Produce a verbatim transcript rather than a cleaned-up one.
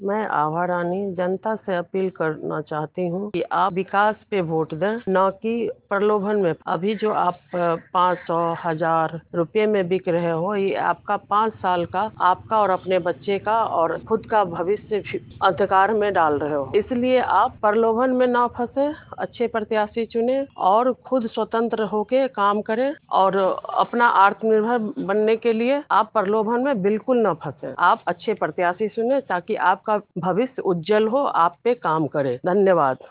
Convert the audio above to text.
मैं आभा रानी जनता से अपील करना चाहती हूँ कि आप विकास पे वोट दें, न कि प्रलोभन में। अभी जो आप पाँच सौ हजार रुपये में बिक रहे हो, ये आपका पाँच साल का आपका और अपने बच्चे का और खुद का भविष्य अंधकार में डाल रहे हो। इसलिए आप प्रलोभन में ना फंसे, अच्छे प्रत्याशी चुने और खुद स्वतंत्र होके काम करें और अपना आत्मनिर्भर बनने के लिए आप प्रलोभन में बिल्कुल न फंसे। आप अच्छे प्रत्याशी चुने ताकि आपका भविष्य उज्जवल हो, आप पे काम करे। धन्यवाद।